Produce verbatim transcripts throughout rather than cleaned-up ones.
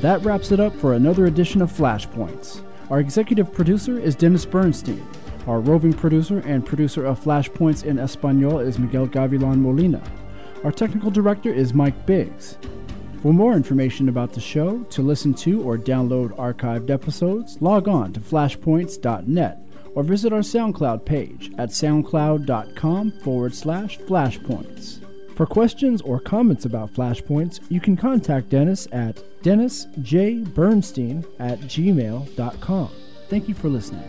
that wraps it up for another edition of Flashpoints. Our executive producer is Dennis Bernstein. Our roving producer and producer of Flashpoints in Espanol is Miguel Gavilan Molina. Our technical director is Mike Biggs. For more information about the show, to listen to or download archived episodes, log on to flashpoints dot net or visit our SoundCloud page at soundcloud.com forward slash flashpoints. For questions or comments about Flashpoints, you can contact Dennis at dennis j bernstein at gmail dot com. Thank you for listening.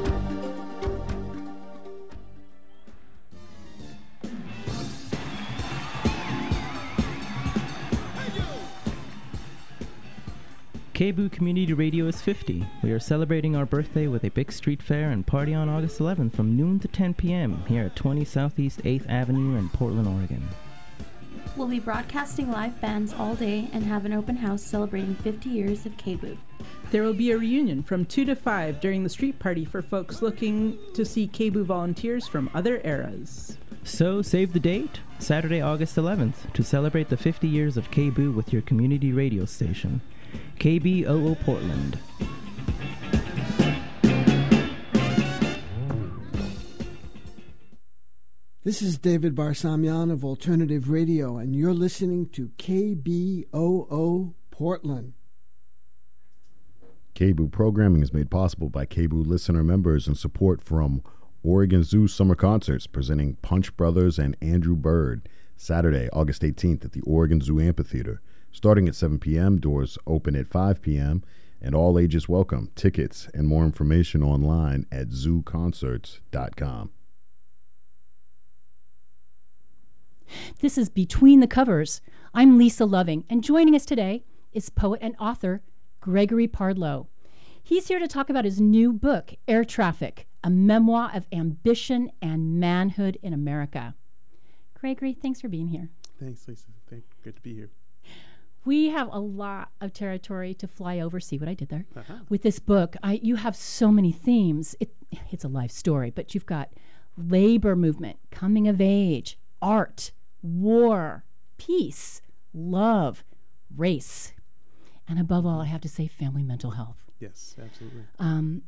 K B O O Community Radio is fifty. We are celebrating our birthday with a big street fair and party on August eleventh from noon to ten p.m. here at twenty Southeast eighth Avenue in Portland, Oregon. We'll be broadcasting live bands all day and have an open house celebrating fifty years of K B O O. There will be a reunion from two to five during the street party for folks looking to see K B O O volunteers from other eras. So save the date, Saturday, August eleventh, to celebrate the fifty years of K B O O with your community radio station. K B O O Portland. This is David Barsamian of Alternative Radio, and you're listening to K B O O Portland. K B O O programming is made possible by K B O O listener members and support from Oregon Zoo Summer Concerts, presenting Punch Brothers and Andrew Bird, Saturday, August eighteenth at the Oregon Zoo Amphitheater. Starting at seven p.m., doors open at five p.m., and all ages welcome. Tickets and more information online at zoo concerts dot com. This is Between the Covers. I'm Lisa Loving, and joining us today is poet and author Gregory Pardlo. He's here to talk about his new book, Air Traffic, a memoir of ambition and manhood in America. Gregory, thanks for being here. Thanks, Lisa. Thank, good to be here. We have a lot of territory to fly over. See what I did there? Uh-huh. With this book, I, you have so many themes. It, it's a life story, but you've got labor movement, coming of age, art, war, peace, love, race, and above all, I have to say, family mental health. Yes, absolutely. Um,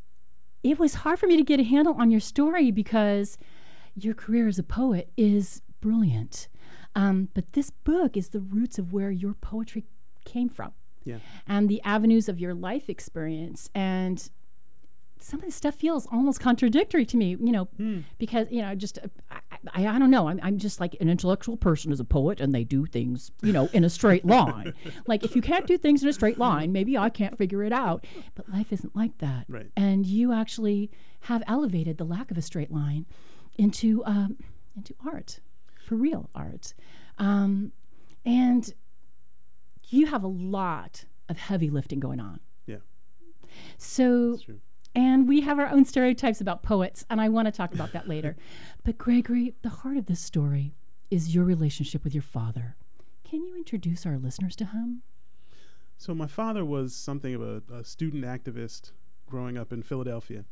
it was hard for me to get a handle on your story because your career as a poet is brilliant. Um, but this book is the roots of where your poetry came from. Yeah. And the avenues of your life experience. And some of the stuff feels almost contradictory to me, you know, mm. because, you know, just, uh, I, I, I don't know. I'm, I'm just like an intellectual person as a poet, and they do things, you know, in a straight line. Like, if you can't do things in a straight line, maybe I can't figure it out. But life isn't like that. Right. And you actually have elevated the lack of a straight line into um, into art. For real art. Um, and you have a lot of heavy lifting going on. Yeah. So, That's true. And we have our own stereotypes about poets, and I want to talk about that later. But Gregory, the heart of this story is your relationship with your father. Can you introduce our listeners to him? So my father was something of a, a student activist growing up in Philadelphia.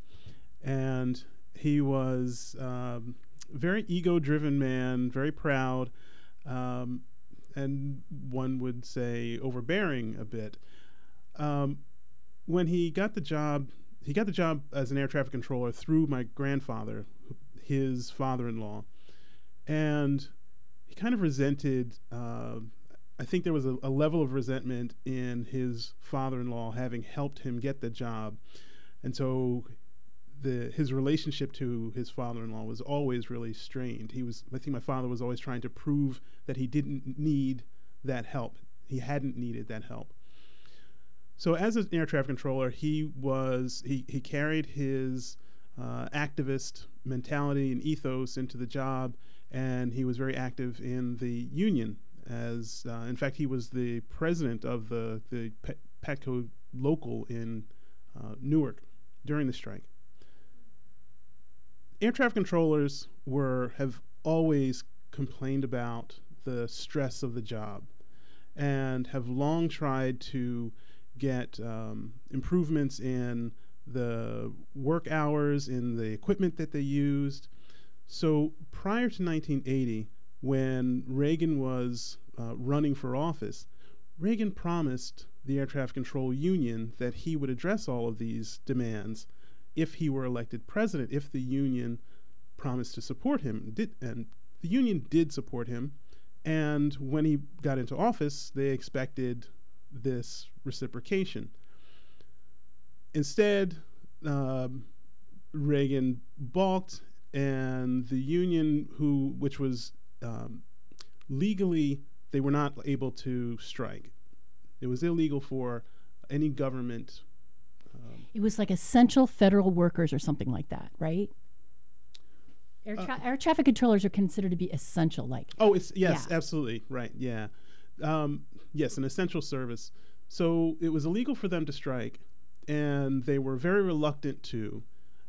And he was... Um, very ego-driven man, very proud, um, and one would say overbearing a bit. Um, when he got the job, he got the job as an air traffic controller through my grandfather, his father-in-law, and he kind of resented. Uh, I think there was a, a level of resentment in his father-in-law having helped him get the job, and so. The, his relationship to his father-in-law was always really strained. He was, I think my father was always trying to prove that he didn't need that help. He hadn't needed that help. So as an air traffic controller, he was, he, he carried his uh, activist mentality and ethos into the job, and he was very active in the union. As uh, in fact, he was the president of the, the Patco local in uh, Newark during the strike. Air traffic controllers were have always complained about the stress of the job and have long tried to get um, improvements in the work hours, in the equipment that they used. So prior to nineteen eighty, when Reagan was uh, running for office, Reagan promised the Air Traffic Control Union that he would address all of these demands if he were elected president, if the union promised to support him. Did, and the union did support him. And when he got into office, they expected this reciprocation. Instead, um, Reagan balked, and the union, who which was um, legally, they were not able to strike. It was illegal for any government. Um, it was like essential federal workers or something like that, right? Air, tra- uh, air traffic controllers are considered to be essential, like. Oh, it's yes, yeah. Absolutely, right, yeah. Um, yes, an essential service. So it was illegal for them to strike, and they were very reluctant to,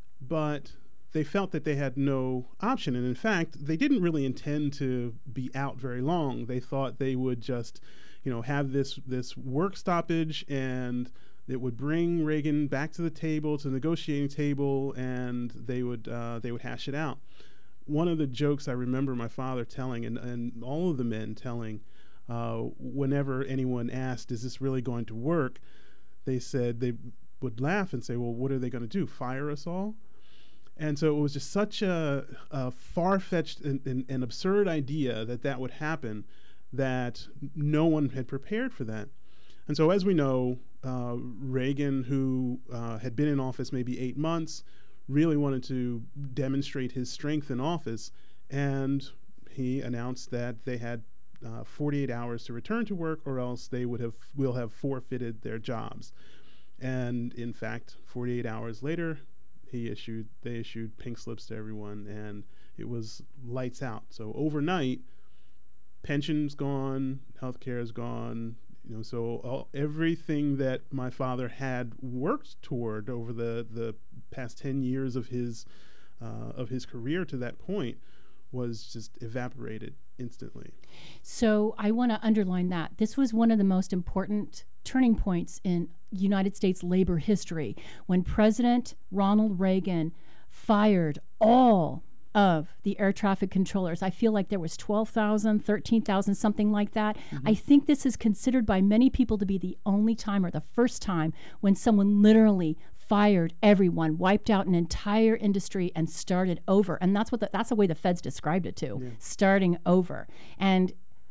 but they felt that they had no option. And in fact, they didn't really intend to be out very long. They thought they would just, you know, have this this work stoppage, and it would bring Reagan back to the table, to the negotiating table, and they would uh, they would hash it out. One of the jokes I remember my father telling, and, and all of the men telling, uh, whenever anyone asked, "Is this really going to work?" they said they would laugh and say, "Well, what are they going to do? Fire us all?" And so it was just such a, a far-fetched and, and, and absurd idea that that would happen, that no one had prepared for that. And so, as we know, uh, Reagan, who uh, had been in office maybe eight months, really wanted to demonstrate his strength in office, and he announced that they had uh, forty-eight hours to return to work, or else they would have will have forfeited their jobs. And in fact, forty-eight hours later, he issued they issued pink slips to everyone, and it was lights out. So overnight, pension's gone, healthcare is gone. You know, so all, everything that my father had worked toward over the, the past ten years of his uh, of his career to that point was just evaporated instantly. So I want to underline that this was one of the most important turning points in United States labor history, when President Ronald Reagan fired all of the air traffic controllers. I feel like there was twelve thousand, thirteen thousand, something like that. Mm-hmm. I think this is considered by many people to be the only time, or the first time, when someone literally fired everyone, wiped out an entire industry, and started over. And that's what the, that's the way the feds described it too, yeah. Starting over. And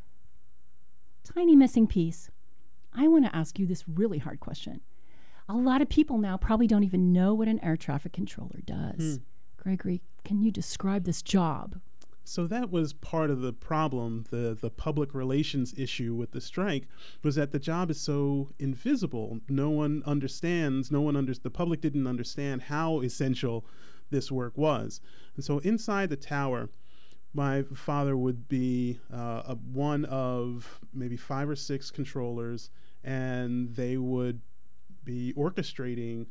tiny missing piece, I want to ask you this really hard question. A lot of people now probably don't even know what an air traffic controller does. Hmm. Gregory, can you describe this job? So that was part of the problem, the, the public relations issue with the strike, was that the job is so invisible. No one understands, no one under, the public didn't understand how essential this work was. And so inside the tower, my father would be uh, a, one of maybe five or six controllers, and they would be orchestrating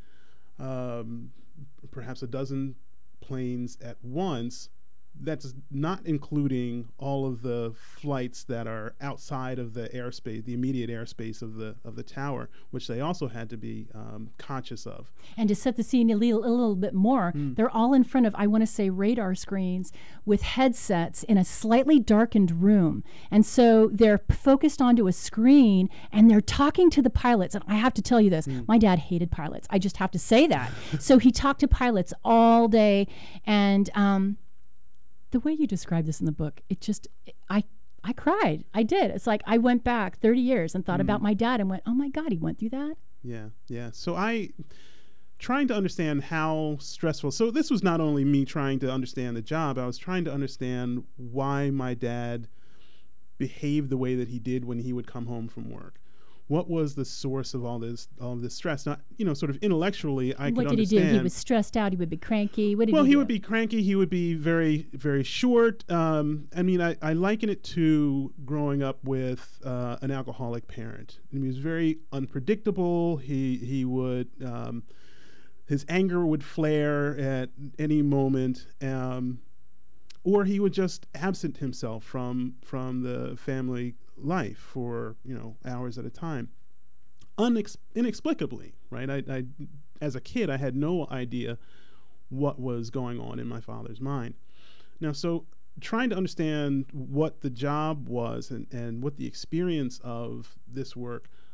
um, perhaps a dozen planes at once. That's not including all of the flights that are outside of the airspace, the immediate airspace of the of the tower, which they also had to be um, conscious of. And to set the scene a little, a little bit more, mm. they're all in front of, I want to say, radar screens with headsets in a slightly darkened room. And so they're focused onto a screen, and they're talking to the pilots. And I have to tell you this, mm. my dad hated pilots. I just have to say that. So he talked to pilots all day, and um, the way you describe this in the book, it just, I I cried. I did. It's like I went back thirty years and thought mm. about my dad and went, oh my God, he went through that? Yeah, yeah. So I, trying to understand how stressful, so this was not only me trying to understand the job, I was trying to understand why my dad behaved the way that he did when he would come home from work. What was the source of all this, all of this stress? Not, you know, sort of intellectually, I what could did understand. he do? He was stressed out. He would be cranky. What did well, he, he do? would be cranky. He would be very, very short. Um, I mean, I, I liken it to growing up with uh, an alcoholic parent. I mean, he was very unpredictable. He he would um, his anger would flare at any moment, um, or he would just absent himself from from the family life for, you know, hours at a time, Unex- inexplicably, right? I, I, as a kid, I had no idea what was going on in my father's mind. Now, so trying to understand what the job was and, and what the experience of this work,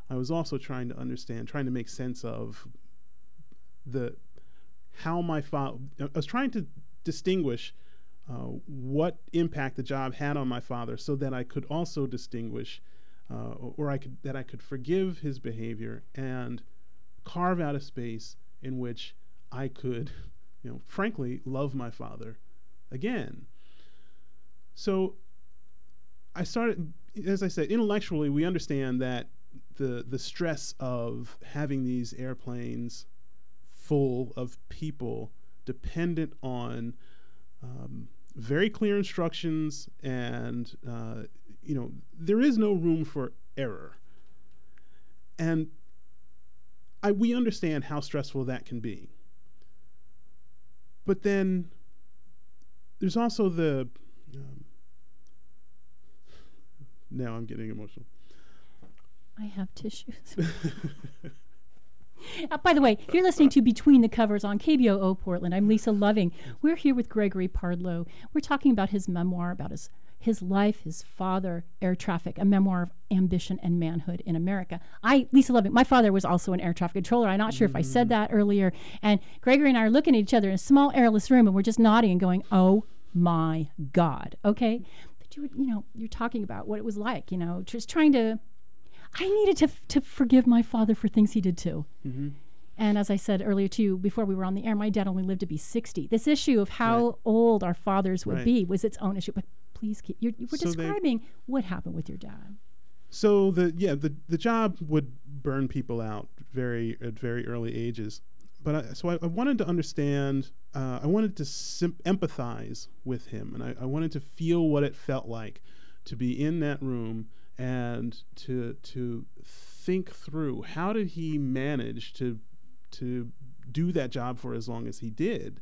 I was also trying to understand, trying to make sense of the how my father. I was trying to distinguish uh, what impact the job had on my father, so that I could also distinguish, uh, or I could that I could forgive his behavior and carve out a space in which I could, you know, frankly, love my father again. So I started, as I said, intellectually, we understand that the the stress of having these airplanes full of people dependent on um, very clear instructions, and uh, you know, there is no room for error. And I, we understand how stressful that can be. But then there's also the, um, now I'm getting emotional. I have tissues. Uh, by the way, you're listening to Between the Covers on K B O O Portland. I'm Lisa Loving. We're here with Gregory Pardlow. We're talking about his memoir, about his his life, his father, air traffic, a memoir of ambition and manhood in America. I, Lisa Loving, my father was also an air traffic controller. I'm not sure mm-hmm. if I said that earlier. And Gregory and I are looking at each other in a small airless room, and we're just nodding and going, oh my God, okay? But you, you know, you're talking about what it was like, you know, just trying to, I needed to f- to forgive my father for things he did too. Mm-hmm. And as I said earlier to you, before we were on the air, my dad only lived to be sixty. This issue of how right. old our fathers would right. be was its own issue. But please keep, you're, you were so describing they, what happened with your dad. So the yeah the the job would burn people out very at very early ages. But I, so I, I wanted to understand. Uh, I wanted to sim- empathize with him, and I, I wanted to feel what it felt like to be in that room and to to think through how did he manage to to do that job for as long as he did.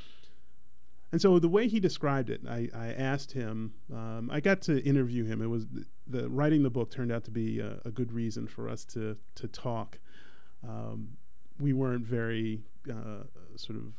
And so the way he described it, I, I asked him, um, I got to interview him. It was the, the writing the book turned out to be a, a good reason for us to to talk. Um, we weren't very uh, sort of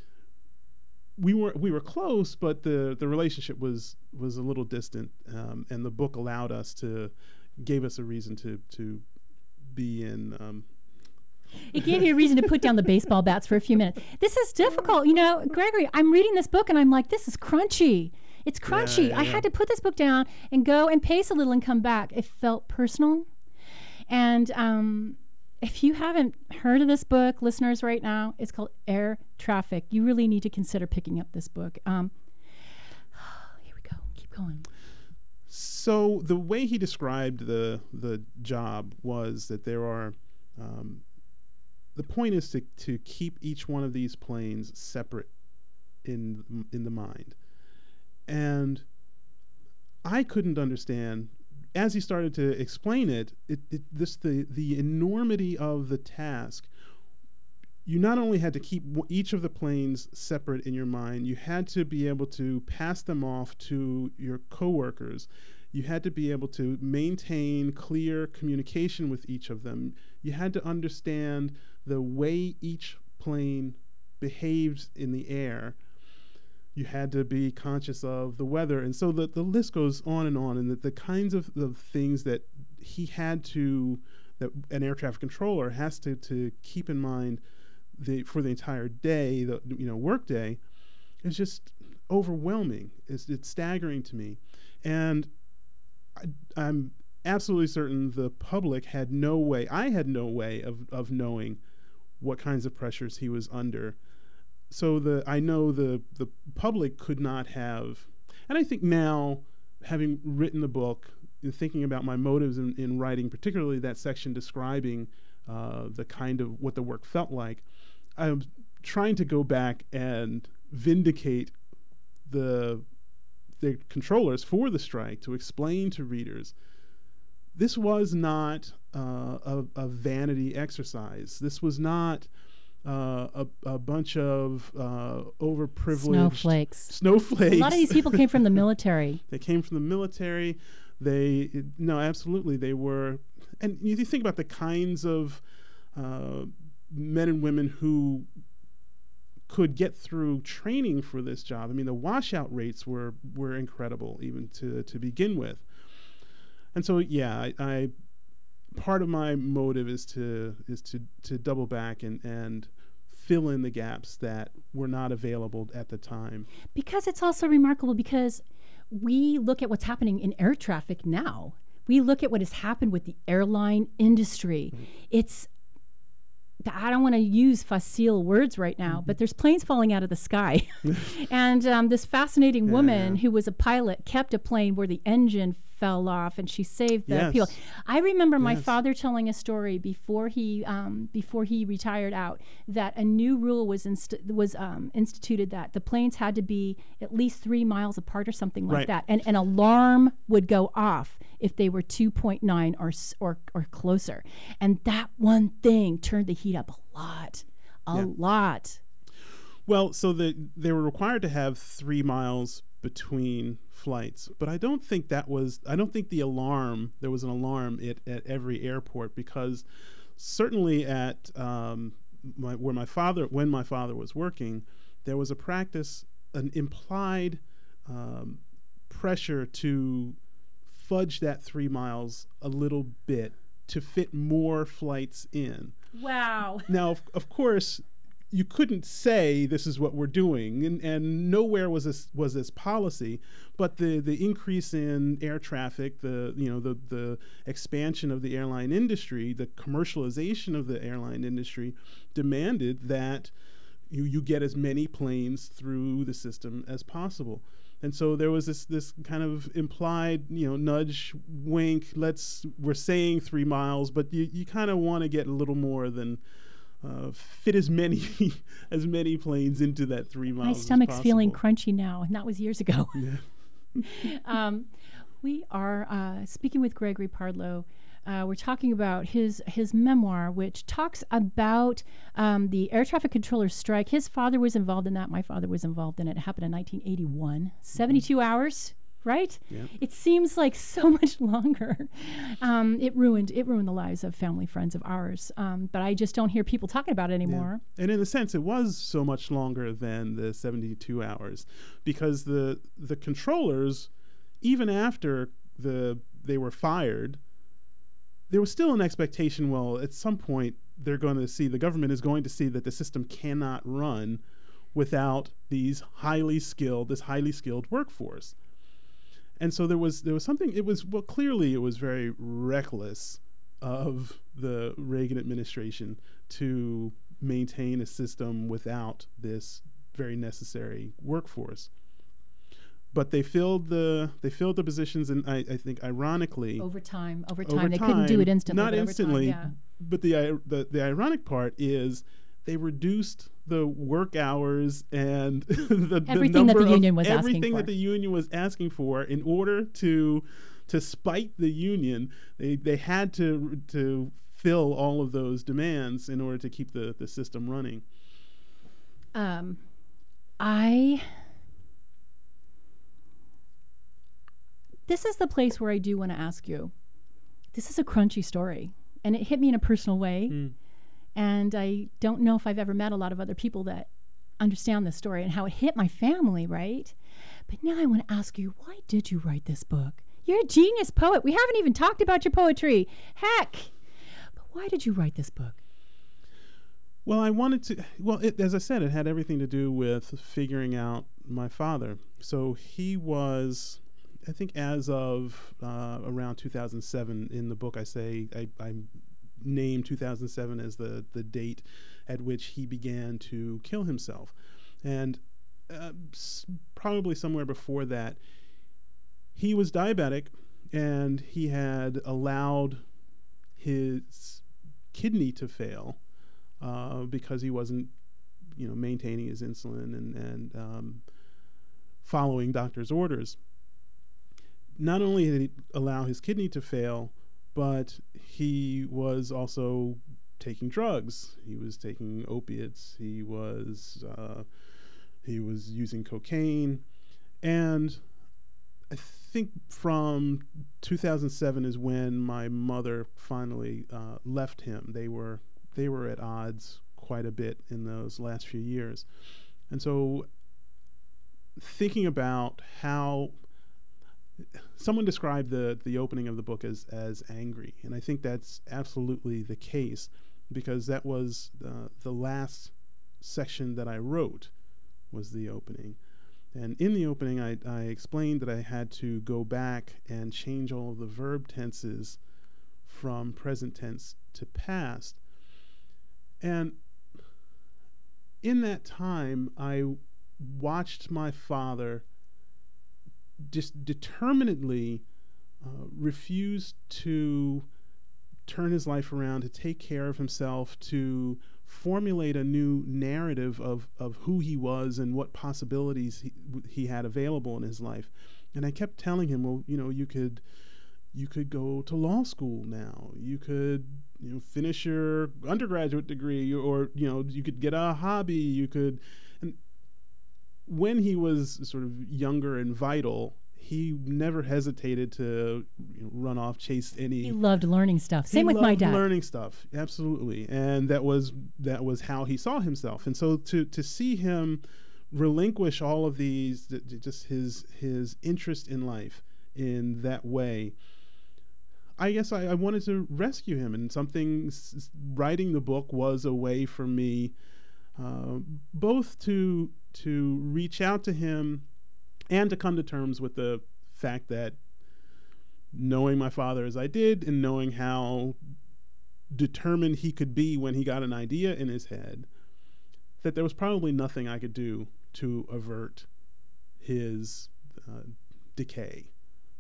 we were we were close, but the, the relationship was was a little distant, um, and the book allowed us to gave us a reason to to be in. Um, It gave you a reason to put down the baseball bats for a few minutes. This is difficult, you know, Gregory. I'm reading this book and I'm like, this is crunchy. It's crunchy. Yeah, yeah, I yeah. had to put this book down and go and pace a little and come back. It felt personal, and um, if you haven't heard of this book, listeners, right now, it's called Air Traffic. You really need to consider picking up this book. Um, here we go. Keep going. So the way he described the the job was that there are, um, the point is to, to keep each one of these planes separate in in the mind. And I couldn't understand. As he started to explain it, it, it this the the enormity of the task. You not only had to keep w- each of the planes separate in your mind, you had to be able to pass them off to your coworkers. You had to be able to maintain clear communication with each of them. You had to understand the way each plane behaved in the air. You had to be conscious of the weather. And so the, the list goes on and on. And the, the kinds of, of things that he had to, that an air traffic controller has to, to keep in mind the, for the entire day, the you know work day, is just overwhelming. It's, it's staggering to me. And I, I'm absolutely certain the public had no way, I had no way of, of knowing what kinds of pressures he was under. So the I know the the public could not have, and I think now, having written the book, and thinking about my motives in, in writing, particularly that section describing uh, the kind of what the work felt like, I'm trying to go back and vindicate the the controllers for the strike, to explain to readers this was not uh, a, a vanity exercise. This was not uh, a, a bunch of uh, overprivileged snowflakes. Snowflakes. A lot of these people came from the military. They came from the military. They no, absolutely, they were. And you think about the kinds of uh, men and women who could get through training for this job. I mean, the washout rates were were incredible, even to to begin with. And so, yeah, I, I part of my motive is to is to to double back and and fill in the gaps that were not available at the time. Because it's also remarkable because we look at what's happening in air traffic now. We look at what has happened with the airline industry. Mm-hmm. It's, I don't want to use facile words right now, mm-hmm. but there's planes falling out of the sky. And um, this fascinating woman yeah. who was a pilot kept a plane where the engine fell off, and she saved the yes. people. I remember my yes. father telling a story before he um, before he retired out that a new rule was inst- was um, instituted that the planes had to be at least three miles apart or something like right. that, and an alarm would go off if they were two point nine or or or closer, and that one thing turned the heat up a lot, a yeah. lot. Well, so the, they were required to have three miles between flights, but I don't think that was, I don't think the alarm, there was an alarm at, at every airport, because certainly at um, my, where my father, when my father was working, there was a practice, an implied um, pressure to fudge that three miles a little bit to fit more flights in. Wow. Now, of, of course, you couldn't say this is what we're doing, and, and nowhere was this was this policy. But the, the increase in air traffic, the you know the the expansion of the airline industry, the commercialization of the airline industry, demanded that you you get as many planes through the system as possible. And so there was this this kind of implied, you know, nudge, wink. Let's we're saying three miles, but you, you kind of want to get a little more than. Uh, fit as many as many planes into that three miles. My stomach's as feeling possible. crunchy now, and that was years ago. Yeah. um, we are uh, speaking with Gregory Pardlo. Uh, we're talking about his his memoir, which talks about um, the air traffic controller strike. His father was involved in that. My father was involved in it. It happened in nineteen eighty-one. seventy-two mm-hmm. hours. Right? Yeah. It seems like so much longer. Um, it ruined it ruined the lives of family friends of ours. Um, but I just don't hear people talking about it anymore. Yeah. And in a sense, it was so much longer than the seventy-two hours, because the the controllers, even after the they were fired, there was still an expectation. Well, at some point, they're going to see the government is going to see that the system cannot run without these highly skilled this highly skilled workforce. And so there was there was something, it was, well, clearly it was very reckless of the Reagan administration to maintain a system without this very necessary workforce. But they filled the they filled the positions, and I, I think ironically over time, over time, over they time, couldn't do it instantly. Not but instantly, over time, yeah. but the, the the ironic part is they reduced the work hours and the, everything the that the union was asking everything for. that the union was asking for in order to to spite the union. They they had to to fill all of those demands in order to keep the, the system running. Um, I. This is the place where I do want to ask you. This is a crunchy story, and it hit me in a personal way. Mm. And I don't know if I've ever met a lot of other people that understand this story and how it hit my family, right? But now I want to ask you, why did you write this book? You're a genius poet. We haven't even talked about your poetry. Heck! But why did you write this book? Well, I wanted to, well, it, as I said, it had everything to do with figuring out my father. So he was, I think as of uh, around two thousand seven in the book, I say, I, I named two thousand seven as the, the date at which he began to kill himself. And uh, s- probably somewhere before that, he was diabetic, and he had allowed his kidney to fail uh, because he wasn't, you know, maintaining his insulin and, and um, following doctor's orders. Not only did he allow his kidney to fail, but he was also taking drugs. He was taking opiates. He was uh, he was using cocaine, and I think from two thousand seven is when my mother finally uh, left him. They were they were at odds quite a bit in those last few years, and so thinking about how someone described the the opening of the book as as angry, and I think that's absolutely the case, because that was uh, the last section that I wrote was the opening. And in the opening, I, I explained that I had to go back and change all of the verb tenses from present tense to past. And in that time, I watched my father just determinedly uh, refuse to turn his life around, to take care of himself, to formulate a new narrative of, of who he was and what possibilities he, he had available in his life. And I kept telling him, well, you know, you could you could go to law school now. You could, you know, finish your undergraduate degree, or, you know, you could get a hobby. You could. And when he was sort of younger and vital, he never hesitated to, you know, run off, chase any. He loved learning stuff. Same he with my loved dad. Learning stuff, absolutely, and that was that was how he saw himself. And so to to see him relinquish all of these, just his his interest in life in that way, I guess I, I wanted to rescue him. And something s- writing the book was a way for me, uh, both to to reach out to him, and to come to terms with the fact that, knowing my father as I did, and knowing how determined he could be when he got an idea in his head, that there was probably nothing I could do to avert his uh, decay.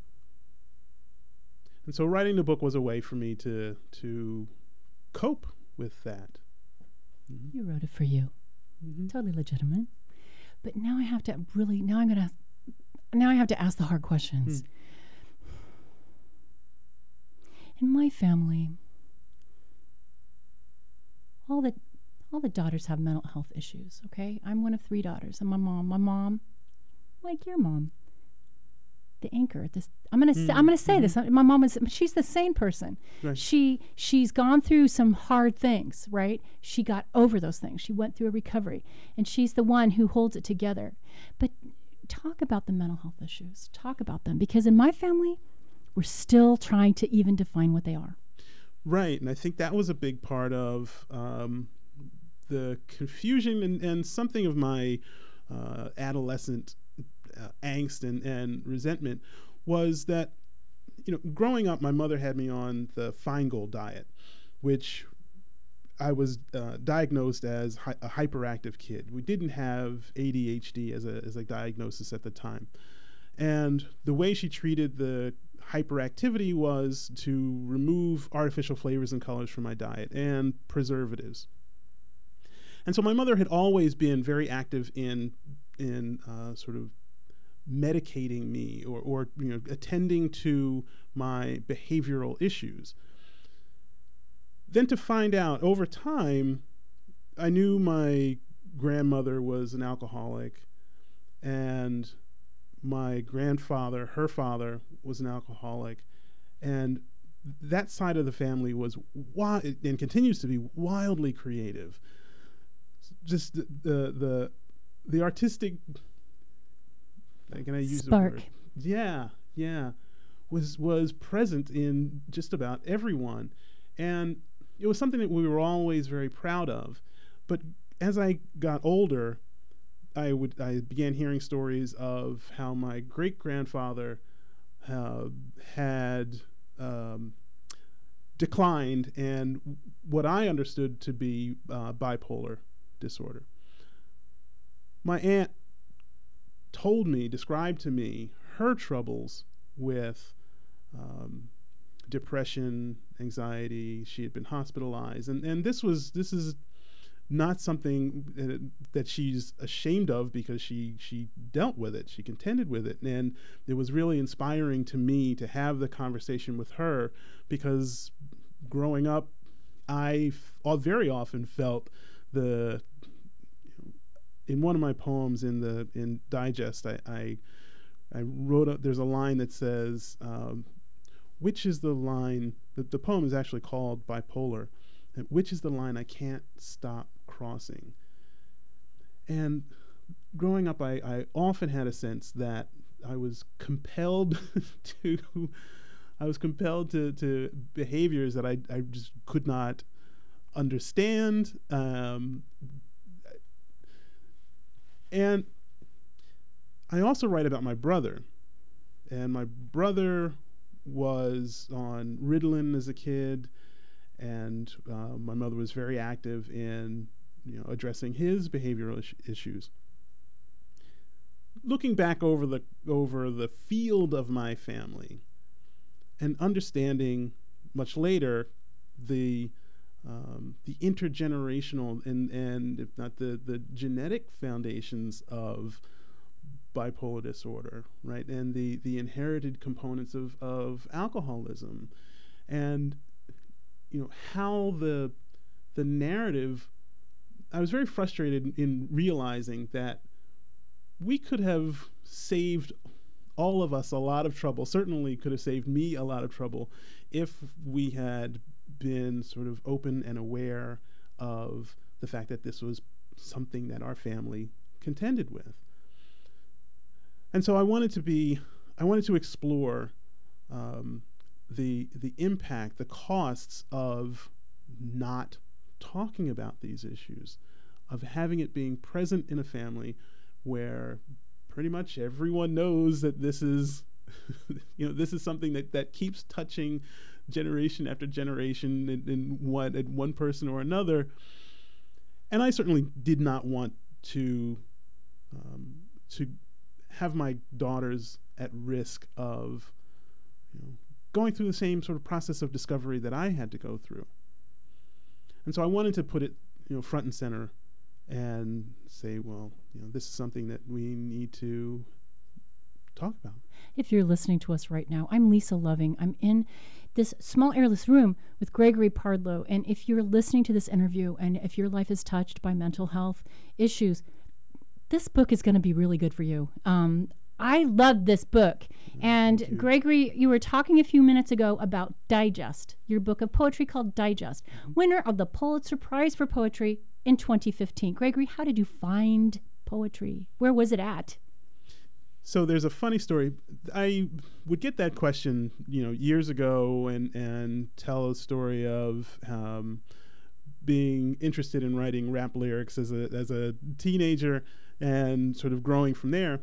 And so writing the book was a way for me to to cope with that. Mm-hmm. You wrote it for you. Mm-hmm. Totally legitimate. But now I have to really, now I'm going to Now I have to ask the hard questions. Hmm. In my family, all the all the daughters have mental health issues, okay? I'm one of three daughters, and my mom, my mom, like your mom, the anchor. This I'm gonna Mm. say, I'm gonna say Mm-hmm. this. My mom is she's the sane person. Right. She she's gone through some hard things, right? She got over those things. She went through a recovery, and she's the one who holds it together. But talk about the mental health issues. Talk about them, because in my family, we're still trying to even define what they are. Right, and I think that was a big part of um, the confusion and, and something of my uh, adolescent uh, angst and, and resentment was that, you know, growing up, my mother had me on the Feingold diet, which I was uh, diagnosed as hi- a hyperactive kid. We didn't have A D H D as a as a diagnosis at the time. And the way she treated the hyperactivity was to remove artificial flavors and colors from my diet and preservatives. And so my mother had always been very active in in uh, sort of medicating me, or, or you know, attending to my behavioral issues. Then to find out over time, I knew my grandmother was an alcoholic, and my grandfather, her father, was an alcoholic, and that side of the family was wild, and continues to be wildly creative. Just the the the, the artistic. Can I use Spark. the word? Yeah, yeah, was was present in just about everyone, and it was something that we were always very proud of. But as I got older, I would I began hearing stories of how my great grandfather uh, had um, declined, and what I understood to be uh, bipolar disorder. My aunt told me, described to me, her troubles with um, depression, anxiety. She had been hospitalized, and and this was this is not something that, that she's ashamed of, because she she dealt with it, she contended with it, and it was really inspiring to me to have the conversation with her, because growing up, I f- very often felt the. In one of my poems in the in Digest, I I, I wrote a, there's a line that says, um, which is the line, the, the poem is actually called Bipolar, and which is the line I can't stop crossing. And growing up, I, I often had a sense that I was compelled to I was compelled to, to behaviors that I, I just could not understand. Um, and I also write about my brother. And my brother was on Ritalin as a kid, and uh, my mother was very active in, you know, addressing his behavioral is- issues. Looking back over the over the field of my family, and understanding much later the um, the intergenerational and and if not the the genetic foundations of bipolar disorder, right, and the the inherited components of of alcoholism, and you know how the the narrative. I was very frustrated in realizing that we could have saved all of us a lot of trouble, certainly could have saved me a lot of trouble, if we had been sort of open and aware of the fact that this was something that our family contended with. And so I wanted to be, I wanted to explore um, the the impact, the costs of not talking about these issues, of having it being present in a family where pretty much everyone knows that this is, you know, this is something that, that keeps touching generation after generation in, in one, in one person or another. And I certainly did not want to um, to have my daughters at risk of, you know, going through the same sort of process of discovery that I had to go through. And so I wanted to put it, you know, front and center and say, well, you know, this is something that we need to talk about. If you're listening to us right now, I'm Lisa Loving. I'm in this small airless room with Gregory Pardlow. And if you're listening to this interview and if your life is touched by mental health issues, this book is going to be really good for you. Um, I love this book. Mm, and you. Gregory, you were talking a few minutes ago about Digest, your book of poetry called Digest, mm-hmm. winner of the Pulitzer Prize for Poetry in twenty fifteen. Gregory, how did you find poetry? Where was it at? So there's a funny story. I would get that question, you know, years ago, and and tell a story of um, being interested in writing rap lyrics as a as a teenager and sort of growing from there.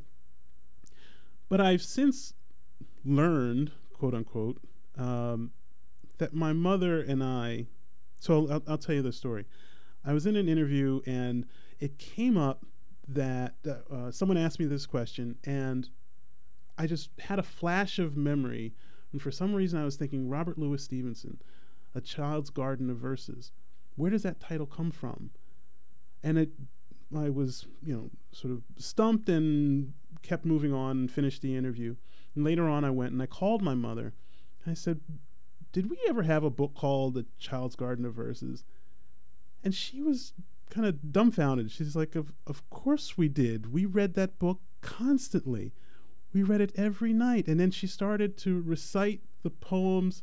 But I've since learned, quote unquote, um, that my mother and I. So I'll, I'll tell you the story. I was in an interview, and it came up that uh, someone asked me this question, and I just had a flash of memory, and for some reason I was thinking Robert Louis Stevenson, A Child's Garden of Verses. Where does that title come from? And it, I was, you know, sort of stumped and kept moving on and finished the interview. And later on I went and I called my mother. I said, did we ever have a book called A Child's Garden of Verses? And she was kind of dumbfounded. She's like, of of course we did. We read that book constantly. We read it every night. And then she started to recite the poems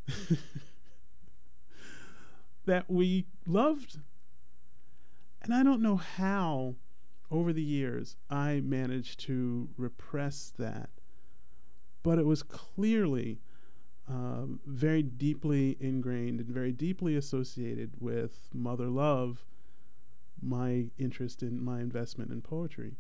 that we loved. And I don't know how, over the years, I managed to repress that. But it was clearly Uh, very deeply ingrained and very deeply associated with mother love, my interest in my investment in poetry.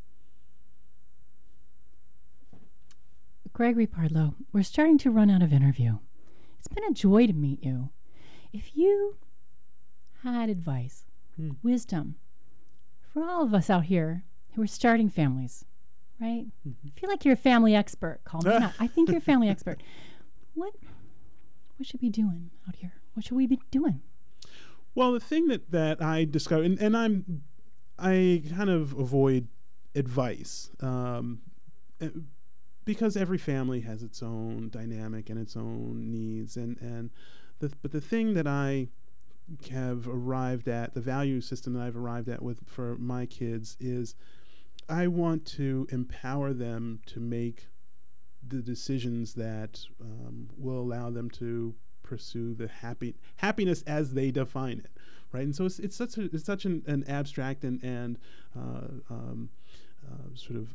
Gregory Pardlow, we're starting to run out of interview. It's been a joy to meet you. If you had advice, hmm. wisdom, for all of us out here who are starting families, right? Mm-hmm. I feel like you're a family expert. Call me not. I think you're a family expert. What what should we be doing out here? What should we be doing? Well, the thing that, that I discovered, and, and I'm, I kind of avoid advice, um, because every family has its own dynamic and its own needs, and and the, but the thing that I have arrived at, the value system that I've arrived at with for my kids is, I want to empower them to make the decisions that um, will allow them to pursue the happy happiness as they define it, right? And so it's it's such a, it's such an, an abstract and and uh, um, uh, sort of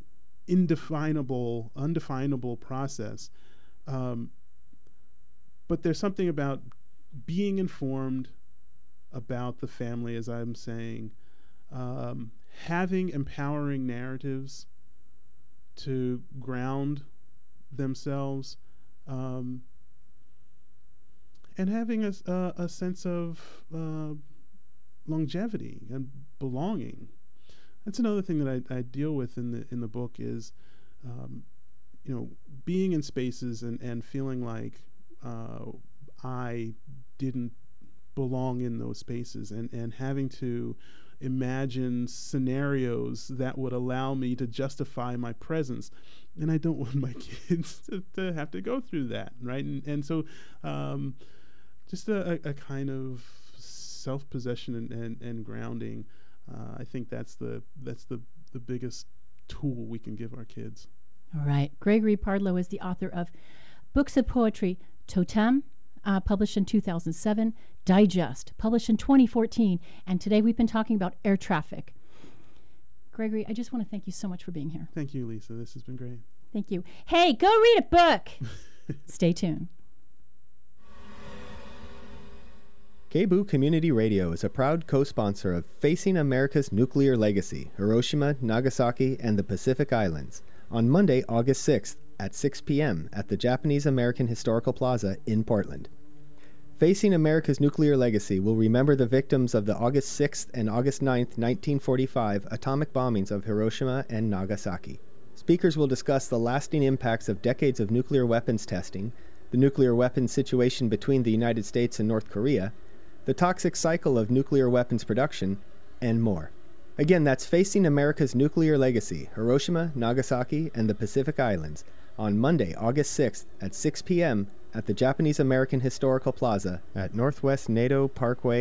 indefinable, undefinable process. Um, but there's something about being informed about the family, as I'm saying, um, having empowering narratives to ground themselves, um, and having a, a, a sense of uh, longevity and belonging. That's another thing that I, I deal with in the in the book is, um, you know, being in spaces and, and feeling like uh, I didn't belong in those spaces, and, and having to imagine scenarios that would allow me to justify my presence. And I don't want my kids to, to have to go through that, right? And, and so um, just a, a kind of self-possession and, and, and grounding, uh, I think that's the that's the, the biggest tool we can give our kids. All right. Gregory Pardlo is the author of books of poetry, Totem, uh, published in two thousand seven, Digest, published in twenty fourteen, and today we've been talking about air traffic. Gregory, I just want to thank you so much for being here. Thank you, Lisa. This has been great. Thank you. Hey, go read a book. Stay tuned. K B O O Community Radio is a proud co-sponsor of Facing America's Nuclear Legacy, Hiroshima, Nagasaki, and the Pacific Islands, on Monday, August sixth at six p.m. at the Japanese American Historical Plaza in Portland. Facing America's Nuclear Legacy will remember the victims of the August sixth and August ninth, nineteen forty-five atomic bombings of Hiroshima and Nagasaki. Speakers will discuss the lasting impacts of decades of nuclear weapons testing, the nuclear weapons situation between the United States and North Korea, the toxic cycle of nuclear weapons production, and more. Again, that's Facing America's Nuclear Legacy, Hiroshima, Nagasaki, and the Pacific Islands, on Monday, August sixth at six p.m. at the Japanese American Historical Plaza at Northwest NATO Parkway